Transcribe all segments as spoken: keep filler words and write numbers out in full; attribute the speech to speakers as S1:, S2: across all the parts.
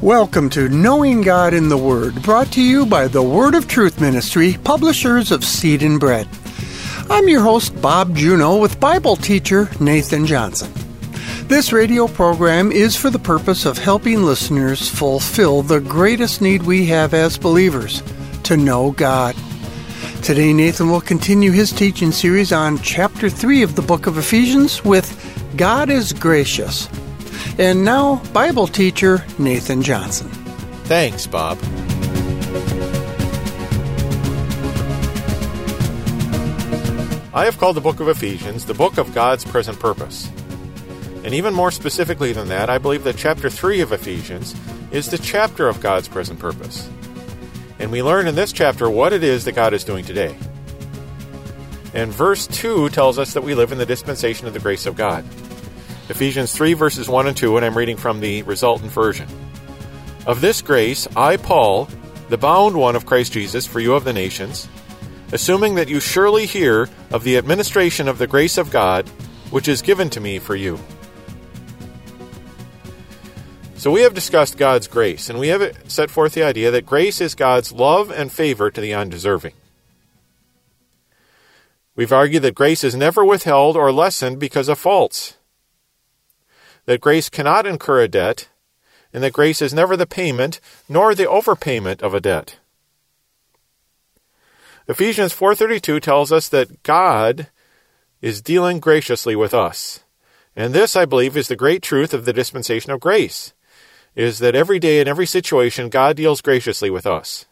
S1: Welcome to Knowing God in the Word, brought to you by the Word of Truth Ministry, publishers of Seed and Bread. I'm your host, Bob Juneau, with Bible teacher Nathan Johnson. This radio program is for the purpose of helping listeners fulfill the greatest need we have as believers, to know God. Today, Nathan will continue his teaching series on chapter three of the book of Ephesians with God is Gracious. And now, Bible teacher Nathan Johnson.
S2: Thanks, Bob. I have called the book of Ephesians the book of God's present purpose. And even more specifically than that, I believe that chapter three of Ephesians is the chapter of God's present purpose. And we learn in this chapter what it is that God is doing today. And verse two tells us that we live in the dispensation of the grace of God. Ephesians three, verses one and two, and I'm reading from the resultant version. Of this grace, I, Paul, the bound one of Christ Jesus, for you of the nations, assuming that you surely hear of the administration of the grace of God, which is given to me for you. So we have discussed God's grace, and we have set forth the idea that grace is God's love and favor to the undeserving. We've argued that grace is never withheld or lessened because of faults, that grace cannot incur a debt, and that grace is never the payment nor the overpayment of a debt. Ephesians four thirty-two tells us that God is dealing graciously with us. And this, I believe, is the great truth of the dispensation of grace, is that every day in every situation, God deals graciously with us.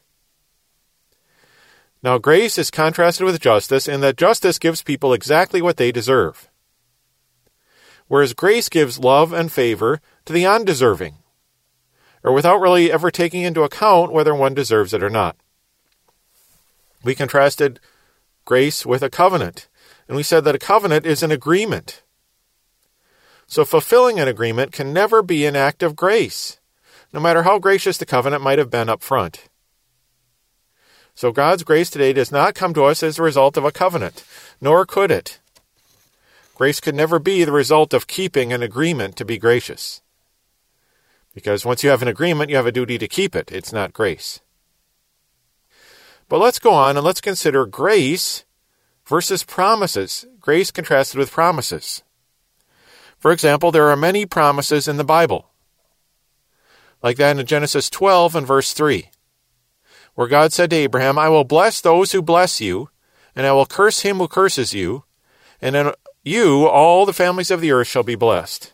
S2: Now, grace is contrasted with justice in that justice gives people exactly what they deserve, whereas grace gives love and favor to the undeserving, or without really ever taking into account whether one deserves it or not. We contrasted grace with a covenant, and we said that a covenant is an agreement. So fulfilling an agreement can never be an act of grace, no matter how gracious the covenant might have been up front. So God's grace today does not come to us as a result of a covenant, nor could it. Grace could never be the result of keeping an agreement to be gracious. Because once you have an agreement, you have a duty to keep it. It's not grace. But let's go on and let's consider grace versus promises. Grace contrasted with promises. For example, there are many promises in the Bible, like that in Genesis twelve and verse three, where God said to Abraham, I will bless those who bless you, and I will curse him who curses you, and in you, all the families of the earth shall be blessed.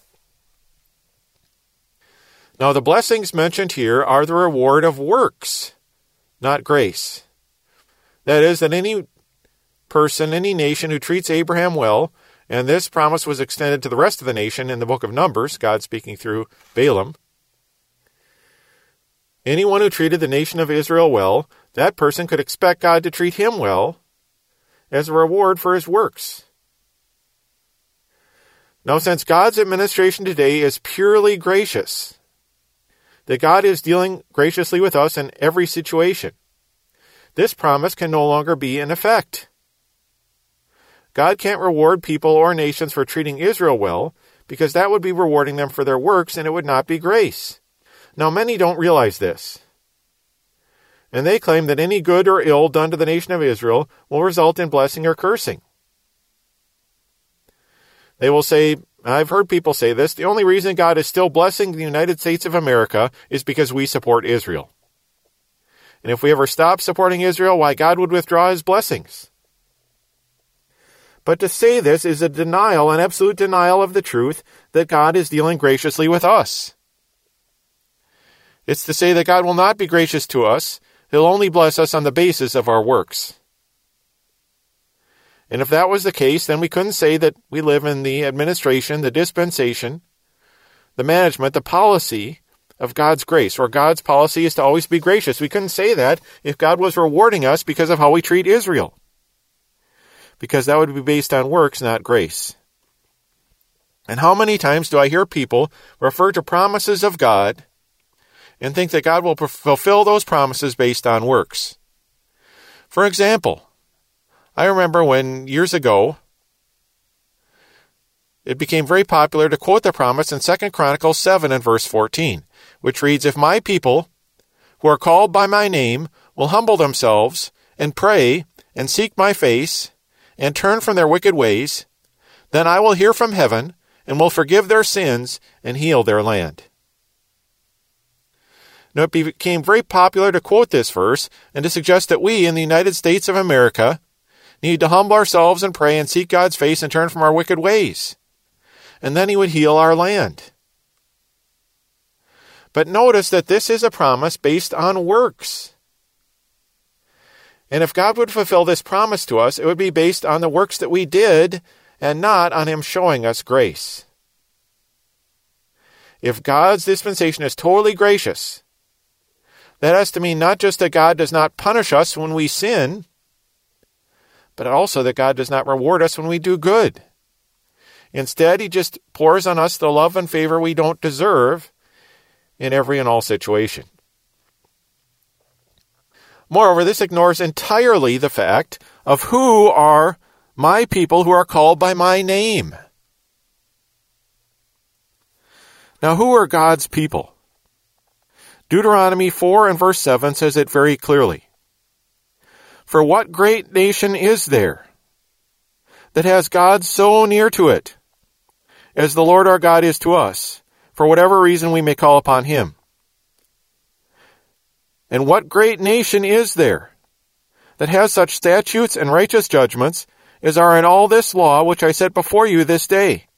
S2: Now, the blessings mentioned here are the reward of works, not grace. That is, that any person, any nation who treats Abraham well, and this promise was extended to the rest of the nation in the book of Numbers, God speaking through Balaam. Anyone who treated the nation of Israel well, that person could expect God to treat him well as a reward for his works. Now, since God's administration today is purely gracious, that God is dealing graciously with us in every situation, this promise can no longer be in effect. God can't reward people or nations for treating Israel well, because that would be rewarding them for their works, and it would not be grace. Now, many don't realize this, and they claim that any good or ill done to the nation of Israel will result in blessing or cursing. They will say, I've heard people say this, the only reason God is still blessing the United States of America is because we support Israel. And if we ever stop supporting Israel, why, God would withdraw his blessings. But to say this is a denial, an absolute denial of the truth that God is dealing graciously with us. It's to say that God will not be gracious to us. He'll only bless us on the basis of our works. And if that was the case, then we couldn't say that we live in the administration, the dispensation, the management, the policy of God's grace, or God's policy is to always be gracious. We couldn't say that if God was rewarding us because of how we treat Israel, because that would be based on works, not grace. And how many times do I hear people refer to promises of God and think that God will fulfill those promises based on works? For example, I remember when years ago it became very popular to quote the promise in Second Chronicles seven and verse fourteen, which reads, "If my people, who are called by my name, will humble themselves and pray and seek my face and turn from their wicked ways, then I will hear from heaven and will forgive their sins and heal their land." Now, it became very popular to quote this verse and to suggest that we in the United States of America need to humble ourselves and pray and seek God's face and turn from our wicked ways. And then he would heal our land. But notice that this is a promise based on works. And if God would fulfill this promise to us, it would be based on the works that we did and not on him showing us grace. If God's dispensation is totally gracious, that has to mean not just that God does not punish us when we sin, but also that God does not reward us when we do good. Instead, he just pours on us the love and favor we don't deserve in every and all situation. Moreover, this ignores entirely the fact of who are my people who are called by my name. Now, who are God's people? Deuteronomy four and verse seven says it very clearly. "For what great nation is there that has God so near to it, as the Lord our God is to us, for whatever reason we may call upon him? And what great nation is there that has such statutes and righteous judgments as are in all this law which I set before you this day?"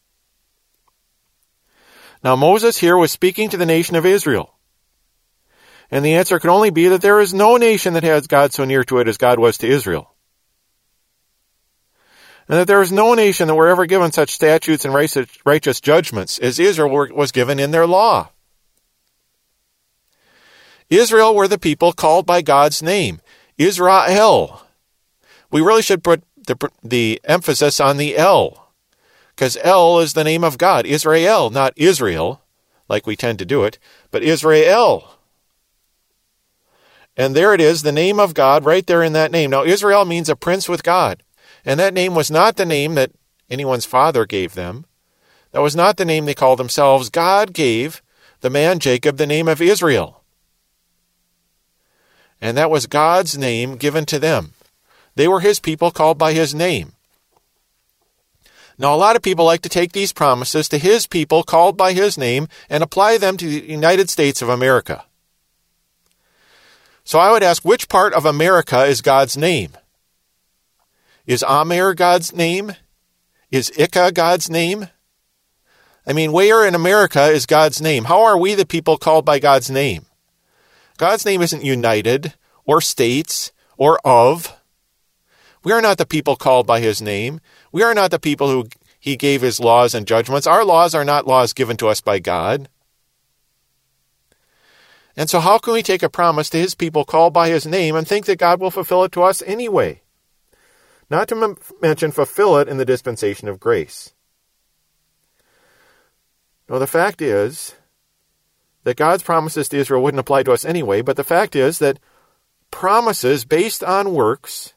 S2: Now Moses here was speaking to the nation of Israel. And the answer can only be that there is no nation that has God so near to it as God was to Israel. And that there is no nation that were ever given such statutes and righteous judgments as Israel was given in their law. Israel were the people called by God's name, Israel. We really should put the, the emphasis on the El, because El is the name of God, Israel, not Israel, like we tend to do it, but Israel. And there it is, the name of God, right there in that name. Now, Israel means a prince with God. And that name was not the name that anyone's father gave them. That was not the name they called themselves. God gave the man Jacob the name of Israel. And that was God's name given to them. They were his people called by his name. Now, a lot of people like to take these promises to his people called by his name and apply them to the United States of America. So I would ask, which part of America is God's name? Is Amer God's name? Is Ika God's name? I mean, where in America is God's name? How are we the people called by God's name? God's name isn't united, or states, or of. We are not the people called by his name. We are not the people who he gave his laws and judgments. Our laws are not laws given to us by God. And so how can we take a promise to his people called by his name and think that God will fulfill it to us anyway? Not to m- mention fulfill it in the dispensation of grace. No, the fact is that God's promises to Israel wouldn't apply to us anyway, but the fact is that promises based on works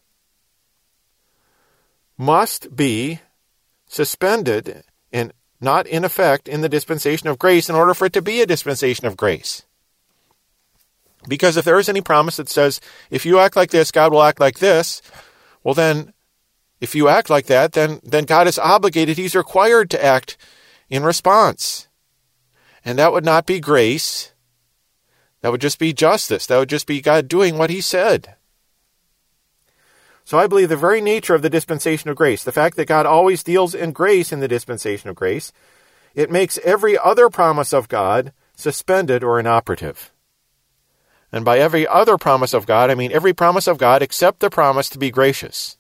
S2: must be suspended and not in effect in the dispensation of grace in order for it to be a dispensation of grace. Because if there is any promise that says, if you act like this, God will act like this, well then, if you act like that, then, then God is obligated, he's required to act in response. And that would not be grace. That would just be justice. That would just be God doing what he said. So I believe the very nature of the dispensation of grace, the fact that God always deals in grace in the dispensation of grace, it makes every other promise of God suspended or inoperative. And by every other promise of God, I mean every promise of God except the promise to be gracious.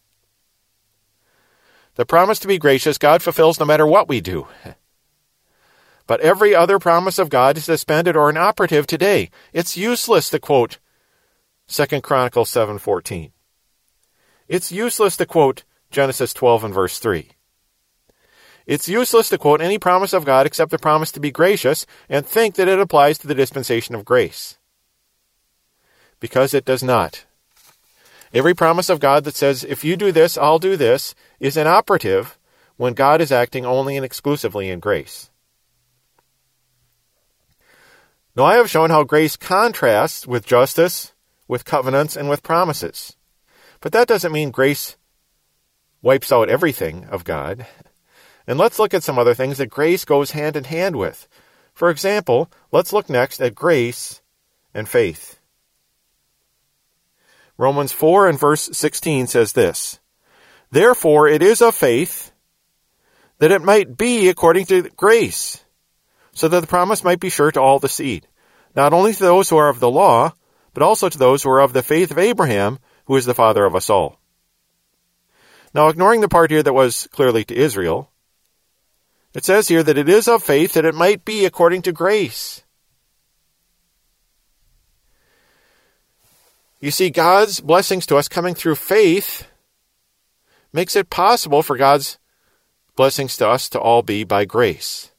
S2: The promise to be gracious, God fulfills no matter what we do. But every other promise of God is suspended or inoperative today. It's useless to quote Second Chronicles seven fourteen. It's useless to quote Genesis twelve and verse three. It's useless to quote any promise of God except the promise to be gracious and think that it applies to the dispensation of grace. Because it does not. Every promise of God that says, if you do this, I'll do this, is inoperative when God is acting only and exclusively in grace. Now, I have shown how grace contrasts with justice, with covenants, and with promises. But that doesn't mean grace wipes out everything of God. And let's look at some other things that grace goes hand in hand with. For example, let's look next at grace and faith. Romans four and verse sixteen says this, "Therefore it is of faith, that it might be according to grace, so that the promise might be sure to all the seed, not only to those who are of the law, but also to those who are of the faith of Abraham, who is the father of us all." Now, ignoring the part here that was clearly to Israel, it says here that it is of faith that it might be according to grace. You see, God's blessings to us coming through faith makes it possible for God's blessings to us to all be by grace.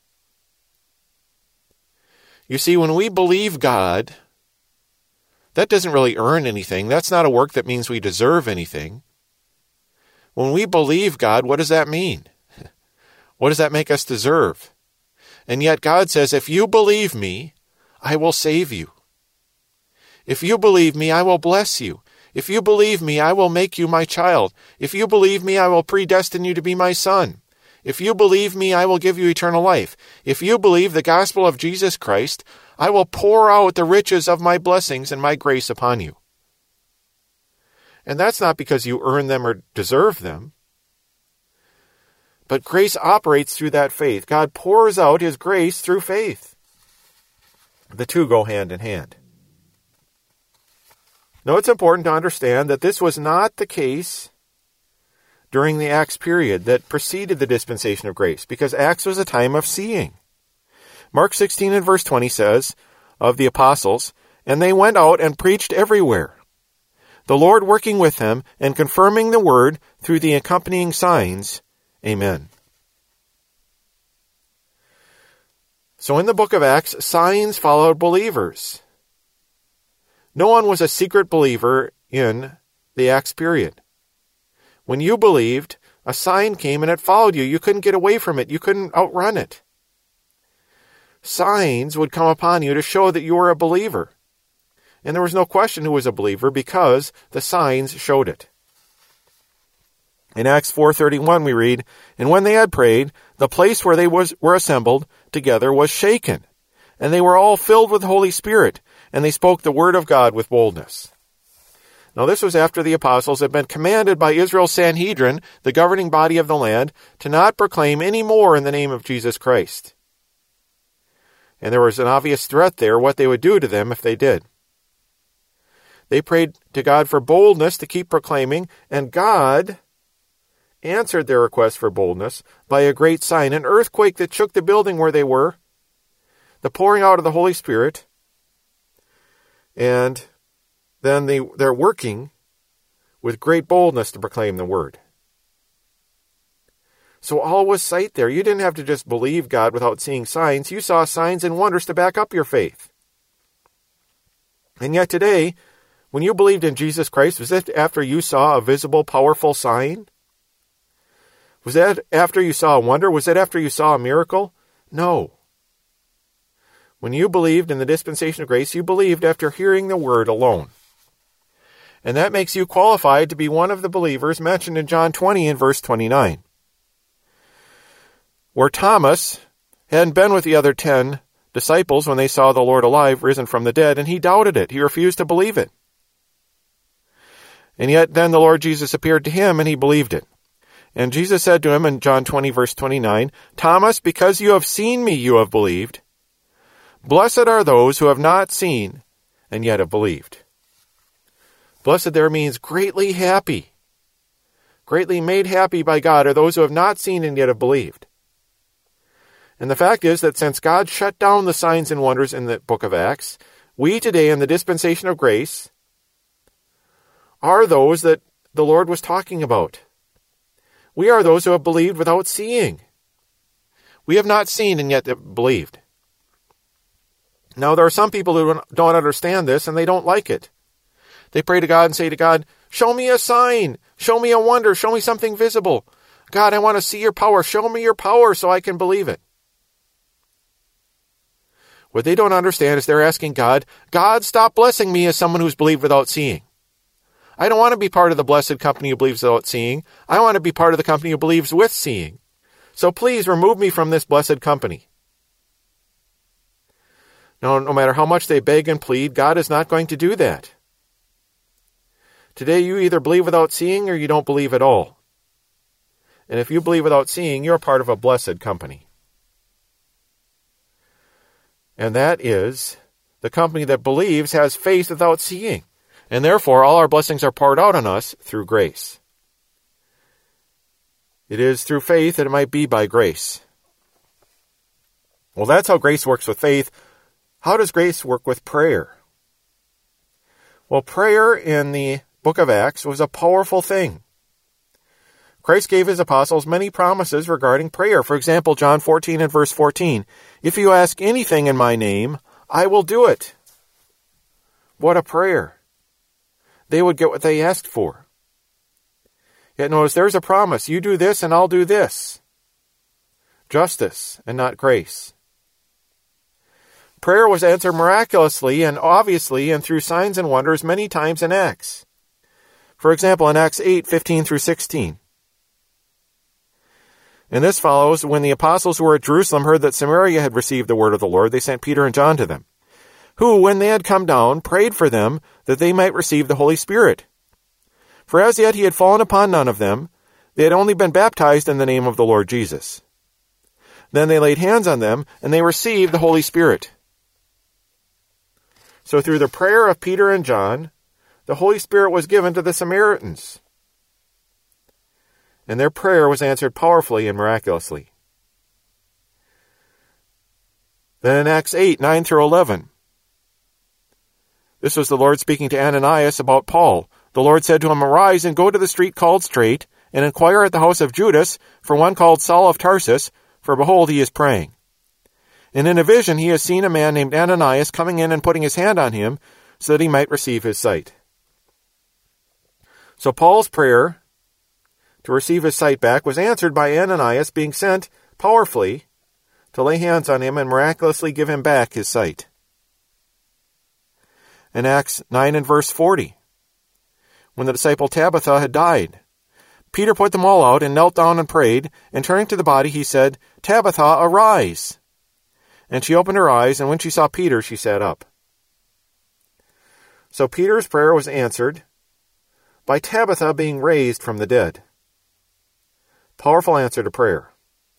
S2: You see, when we believe God, that doesn't really earn anything. That's not a work that means we deserve anything. When we believe God, what does that mean? What does that make us deserve? And yet God says, if you believe me, I will save you. If you believe me, I will bless you. If you believe me, I will make you my child. If you believe me, I will predestine you to be my son. If you believe me, I will give you eternal life. If you believe the gospel of Jesus Christ, I will pour out the riches of my blessings and my grace upon you. And that's not because you earn them or deserve them. But grace operates through that faith. God pours out his grace through faith. The two go hand in hand. Now, it's important to understand that this was not the case during the Acts period that preceded the dispensation of grace, because Acts was a time of seeing. Mark sixteen and verse twenty says of the apostles, "And they went out and preached everywhere, the Lord working with them and confirming the word through the accompanying signs. Amen." So in the book of Acts, signs followed believers. No one was a secret believer in the Acts period. When you believed, a sign came and it followed you. You couldn't get away from it. You couldn't outrun it. Signs would come upon you to show that you were a believer. And there was no question who was a believer because the signs showed it. In Acts four thirty-one we read, "And when they had prayed, the place where they was, were assembled together was shaken, and they were all filled with the Holy Spirit, and they spoke the word of God with boldness." Now this was after the apostles had been commanded by Israel's Sanhedrin, the governing body of the land, to not proclaim any more in the name of Jesus Christ. And there was an obvious threat there what they would do to them if they did. They prayed to God for boldness to keep proclaiming, and God answered their request for boldness by a great sign, an earthquake that shook the building where they were, the pouring out of the Holy Spirit, and then they, they're working with great boldness to proclaim the word. So all was sight there. You didn't have to just believe God without seeing signs. You saw signs and wonders to back up your faith. And yet today, when you believed in Jesus Christ, was that after you saw a visible, powerful sign? Was that after you saw a wonder? Was that after you saw a miracle? No. When you believed in the dispensation of grace, you believed after hearing the word alone. And that makes you qualified to be one of the believers mentioned in John twenty and verse twenty-nine, where Thomas hadn't been with the other ten disciples when they saw the Lord alive, risen from the dead, and he doubted it. He refused to believe it. And yet then the Lord Jesus appeared to him and he believed it. And Jesus said to him in John twenty verse twenty-nine, "Thomas, because you have seen me, you have believed. Blessed are those who have not seen and yet have believed." Blessed there means greatly happy. Greatly made happy by God are those who have not seen and yet have believed. And the fact is that since God shut down the signs and wonders in the book of Acts, we today in the dispensation of grace are those that the Lord was talking about. We are those who have believed without seeing. We have not seen and yet have believed. Now, there are some people who don't understand this and they don't like it. They pray to God and say to God, "Show me a sign. Show me a wonder. Show me something visible. God, I want to see your power. Show me your power so I can believe it. What they don't understand is they're asking God, God, stop blessing me as someone who's believed without seeing. I don't want to be part of the blessed company who believes without seeing. I want to be part of the company who believes with seeing. So please remove me from this blessed company. No, no matter how much they beg and plead, God is not going to do that. Today you either believe without seeing or you don't believe at all. And if you believe without seeing, you're part of a blessed company. And that is the company that believes has faith without seeing. And therefore, all our blessings are poured out on us through grace. It is through faith that it might be by grace. Well, that's how grace works with faith. How does grace work with prayer? Well, prayer in the book of Acts was a powerful thing. Christ gave his apostles many promises regarding prayer. For example, John fourteen and verse fourteen, if you ask anything in my name, I will do it. What a prayer. They would get what they asked for. Yet notice there's a promise. You do this and I'll do this. Justice and not grace. Prayer was answered miraculously and obviously and through signs and wonders many times in Acts. For example, in Acts eight, fifteen through sixteen. And this follows when the apostles who were at Jerusalem heard that Samaria had received the word of the Lord, they sent Peter and John to them, who, when they had come down, prayed for them that they might receive the Holy Spirit. For as yet he had fallen upon none of them, they had only been baptized in the name of the Lord Jesus. Then they laid hands on them, and they received the Holy Spirit. So through the prayer of Peter and John, the Holy Spirit was given to the Samaritans. And their prayer was answered powerfully and miraculously. Then in Acts eight, nine through eleven, this was the Lord speaking to Ananias about Paul. The Lord said to him, arise and go to the street called Straight, and inquire at the house of Judas for one called Saul of Tarsus, for behold, he is praying. And in a vision he has seen a man named Ananias coming in and putting his hand on him, so that he might receive his sight. So Paul's prayer to receive his sight back was answered by Ananias being sent powerfully to lay hands on him and miraculously give him back his sight. In Acts nine and verse forty, when the disciple Tabitha had died, Peter put them all out and knelt down and prayed, and turning to the body he said, Tabitha, arise. And she opened her eyes, and when she saw Peter, she sat up. So Peter's prayer was answered by Tabitha being raised from the dead. Powerful answer to prayer.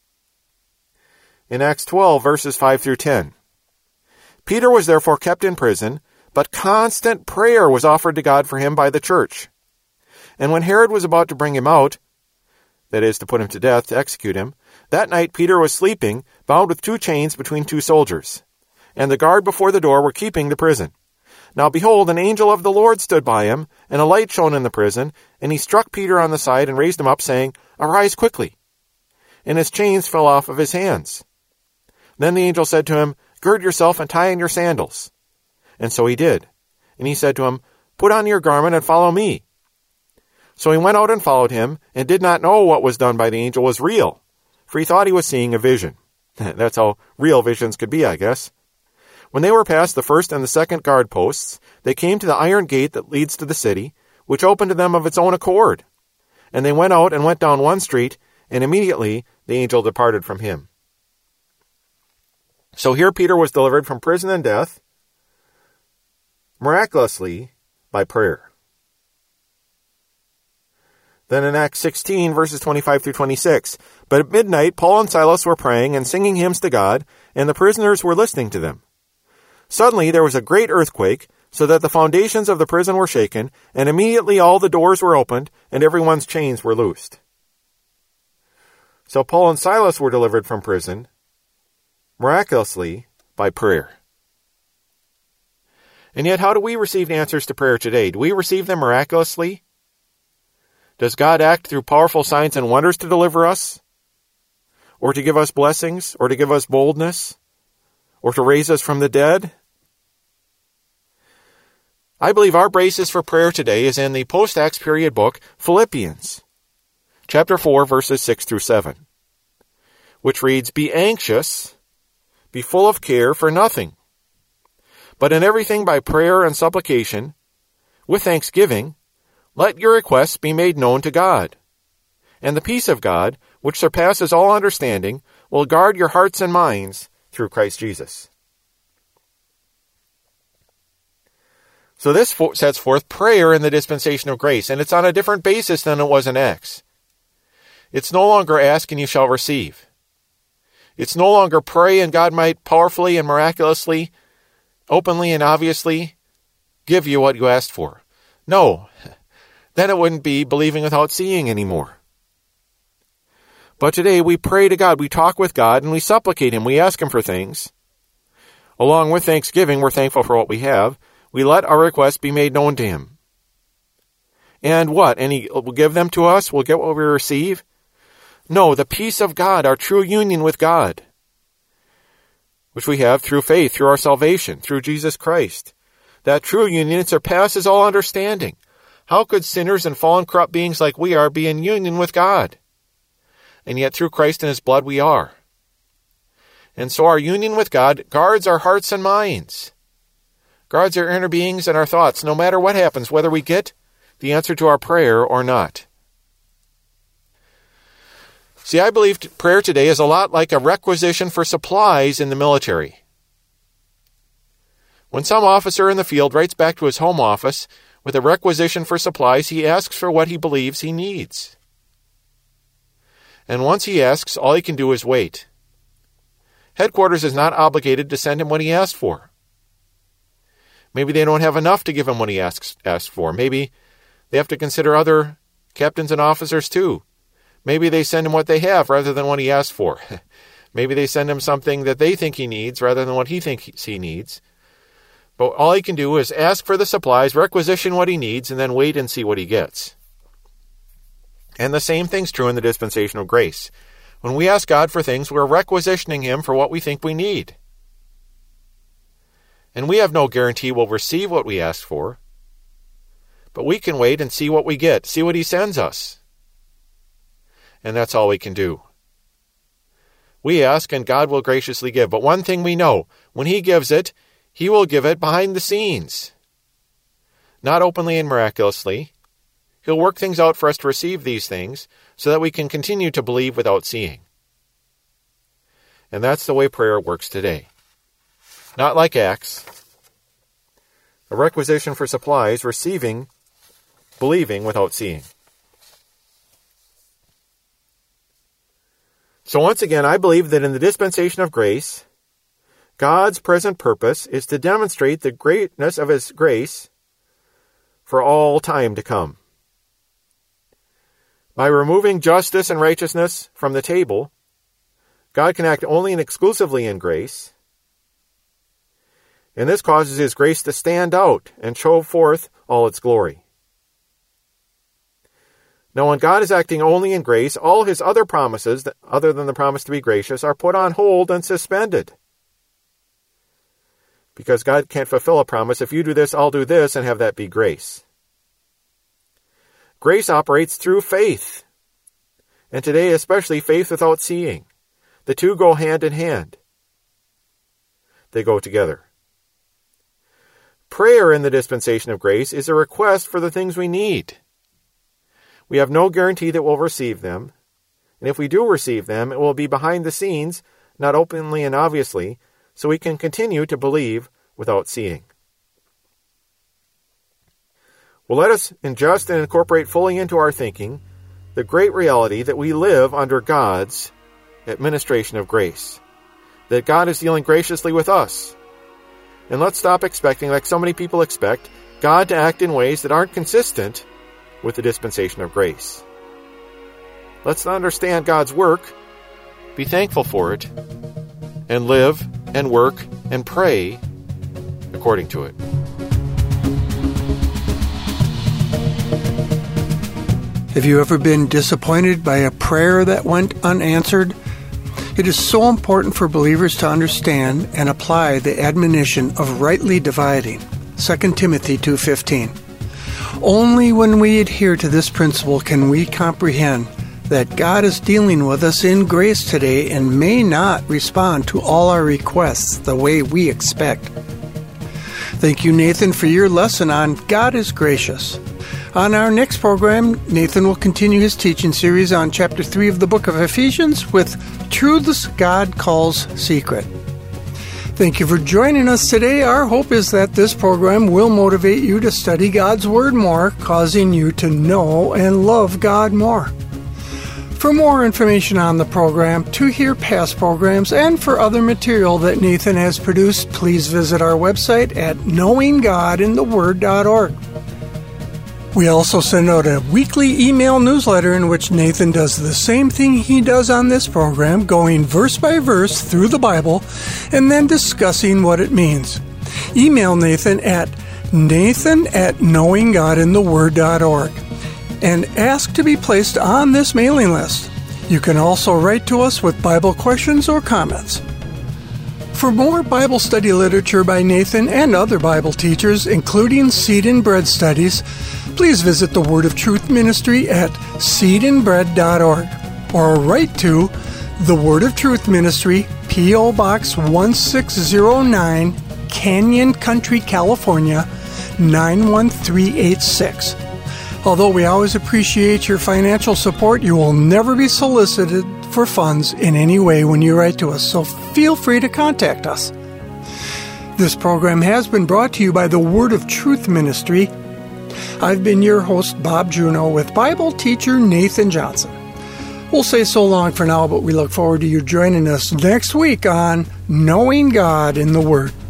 S2: In Acts twelve, verses five through ten, Peter was therefore kept in prison, but constant prayer was offered to God for him by the church. And when Herod was about to bring him out, that is, to put him to death, to execute him, that night Peter was sleeping, bound with two chains between two soldiers. And the guard before the door were keeping the prison. Now behold, an angel of the Lord stood by him, and a light shone in the prison, and he struck Peter on the side and raised him up, saying, arise quickly. And his chains fell off of his hands. Then the angel said to him, gird yourself and tie on your sandals. And so he did. And he said to him, put on your garment and follow me. So he went out and followed him, and did not know what was done by the angel was real, for he thought he was seeing a vision. That's how real visions could be, I guess. When they were past the first and the second guard posts, they came to the iron gate that leads to the city, which opened to them of its own accord. And they went out and went down one street, and immediately the angel departed from him. So here Peter was delivered from prison and death, miraculously by prayer. Then in Acts sixteen, verses twenty-five through twenty-six, but at midnight Paul and Silas were praying and singing hymns to God, and the prisoners were listening to them. Suddenly there was a great earthquake, so that the foundations of the prison were shaken, and immediately all the doors were opened, and everyone's chains were loosed. So Paul and Silas were delivered from prison, miraculously by prayer. And yet, how do we receive answers to prayer today? Do we receive them miraculously? Does God act through powerful signs and wonders to deliver us? Or to give us blessings? Or to give us boldness? Or to raise us from the dead? I believe our basis for prayer today is in the post-Acts period book, Philippians. chapter four, verses six through seven, which reads, "Be anxious, be full of care for nothing, but in everything by prayer and supplication, with thanksgiving, let your requests be made known to God. And the peace of God, which surpasses all understanding, will guard your hearts and minds through Christ Jesus." So this fo- sets forth prayer in the dispensation of grace, and it's on a different basis than it was in Acts. It's no longer ask and you shall receive. It's no longer pray and God might powerfully and miraculously, openly and obviously give you what you asked for. No, then it wouldn't be believing without seeing anymore. But today we pray to God, we talk with God, and we supplicate Him, we ask Him for things. Along with thanksgiving, we're thankful for what we have. We let our requests be made known to Him. And what? And He will give them to us? We'll get what we receive? No, the peace of God, our true union with God, which we have through faith, through our salvation, through Jesus Christ. That true union surpasses all understanding. How could sinners and fallen corrupt beings like we are be in union with God? And yet through Christ and His blood we are. And so our union with God guards our hearts and minds, guards our inner beings and our thoughts, no matter what happens, whether we get the answer to our prayer or not. See, I believe prayer today is a lot like a requisition for supplies in the military. When some officer in the field writes back to his home office with a requisition for supplies, he asks for what he believes he needs. And once he asks, all he can do is wait. Headquarters is not obligated to send him what he asked for. Maybe they don't have enough to give him what he asks asked for. Maybe they have to consider other captains and officers too. Maybe they send him what they have rather than what he asked for. Maybe they send him something that they think he needs rather than what he thinks he needs. But all he can do is ask for the supplies, requisition what he needs, and then wait and see what he gets. And the same thing's true in the dispensation of grace. When we ask God for things, we're requisitioning Him for what we think we need. And we have no guarantee we'll receive what we ask for. But we can wait and see what we get, see what He sends us. And that's all we can do. We ask and God will graciously give. But one thing we know, when He gives it, He will give it behind the scenes. Not openly and miraculously. He'll work things out for us to receive these things so that we can continue to believe without seeing. And that's the way prayer works today. Not like Acts. A requisition for supplies, receiving, believing without seeing. So once again, I believe that in the dispensation of grace, God's present purpose is to demonstrate the greatness of His grace for all time to come. By removing justice and righteousness from the table, God can act only and exclusively in grace. And this causes His grace to stand out and show forth all its glory. Now, when God is acting only in grace, all His other promises, other than the promise to be gracious, are put on hold and suspended. Because God can't fulfill a promise, if you do this, I'll do this, and have that be grace. Grace operates through faith. And today, especially, faith without seeing. The two go hand in hand. They go together. Prayer in the dispensation of grace is a request for the things we need. We have no guarantee that we'll receive them. And if we do receive them, it will be behind the scenes, not openly and obviously, so we can continue to believe without seeing. Well, let us ingest and incorporate fully into our thinking the great reality that we live under God's administration of grace, that God is dealing graciously with us. And let's stop expecting, like so many people expect, God to act in ways that aren't consistent with the dispensation of grace. Let's understand God's work, be thankful for it, and live and work and pray according to it.
S1: Have you ever been disappointed by a prayer that went unanswered? It is so important for believers to understand and apply the admonition of rightly dividing, Second Timothy two fifteen. Only when we adhere to this principle can we comprehend that God is dealing with us in grace today and may not respond to all our requests the way we expect. Thank you, Nathan, for your lesson on God is Gracious. On our next program, Nathan will continue his teaching series on chapter three of the book of Ephesians with Truths God Calls Secret. Thank you for joining us today. Our hope is that this program will motivate you to study God's Word more, causing you to know and love God more. For more information on the program, to hear past programs, and for other material that Nathan has produced, please visit our website at knowing god in the word dot org. We also send out a weekly email newsletter in which Nathan does the same thing he does on this program, going verse by verse through the Bible and then discussing what it means. Email Nathan at nathan at knowing god in the word dot org and ask to be placed on this mailing list. You can also write to us with Bible questions or comments. For more Bible study literature by Nathan and other Bible teachers, including Seed and Bread studies, please visit the Word of Truth Ministry at seed and bread dot org or write to the Word of Truth Ministry, P O. Box one six zero nine, Canyon Country, California, nine one three eight six. Although we always appreciate your financial support, you will never be solicited for funds in any way when you write to us, so feel free to contact us. This program has been brought to you by the Word of Truth Ministry. I've been your host, Bob Juneau, with Bible teacher Nathan Johnson. We'll say so long for now, but we look forward to you joining us next week on Knowing God in the Word.